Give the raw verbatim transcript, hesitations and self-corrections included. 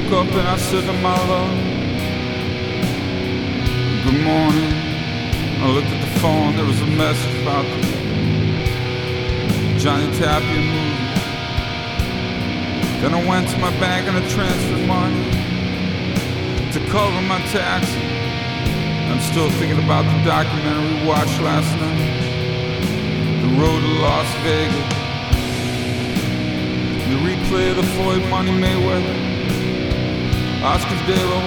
woke up and I said to my love, good morning. I looked at the phone, there was a message about the Johnny Tapia movie. Then I went to my bank and I transferred money to cover my taxes. I'm still thinking about the documentary we watched last night, The Road to Las Vegas. The replay of the Floyd Money Mayweather, Oscar De La